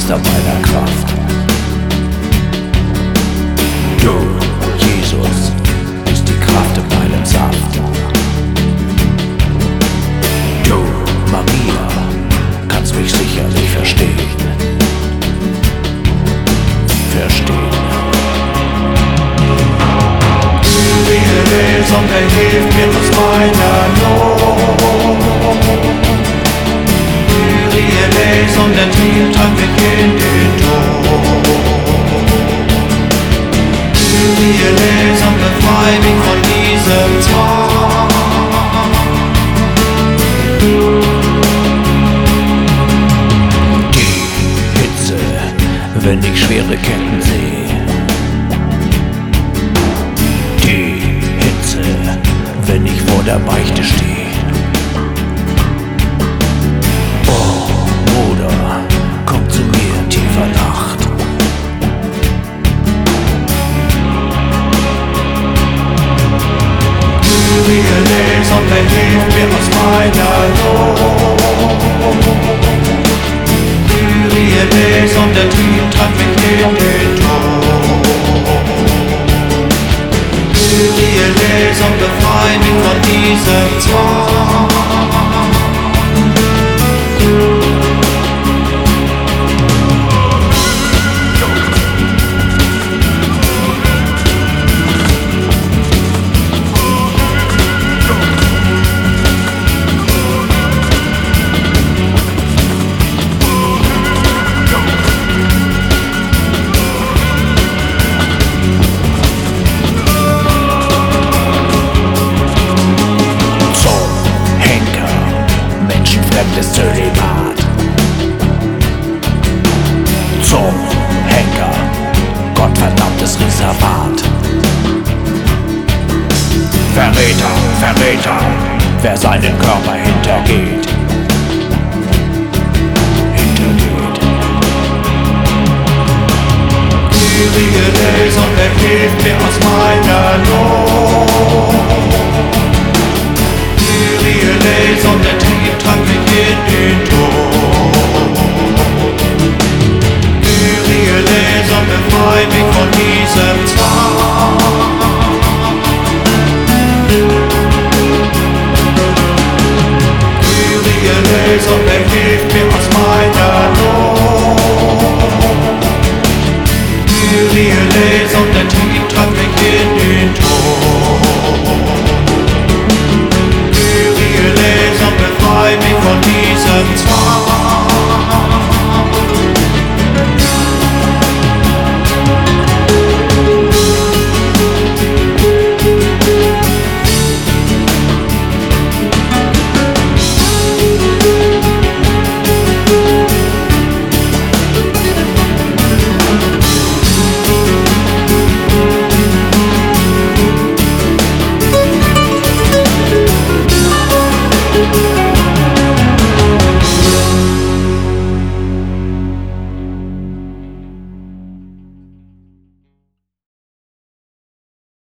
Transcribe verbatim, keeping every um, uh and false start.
Meister meiner Kraft. Du, Jesus, bist die Kraft in meinem Saft. Du, Maria, kannst mich sicherlich verstehen. Verstehen. Kyrie eleison, der hilft mir aus meiner Not. Kyrie eleison, der trieb an mich in den Tod. Kyrie eleison, befrei mich von diesem Zwang. Die Hitze, wenn ich schwere Ketten sehe. Die Hitze, wenn ich vor der Beichte stehe. Oh, Bruder, komm zu mir in tiefer Nacht. Kyrie eleison, der hilft mir aus meiner Not. Kyrie eleison, der Trieb treibt mich in den Tod. Kyrie eleison, befrei mich von diesem Zwang. Menschenfremdes Zölibat. Zum Henker, gottverdammtes Reservat. Verräter, Verräter, wer seinen Körper hintergeht.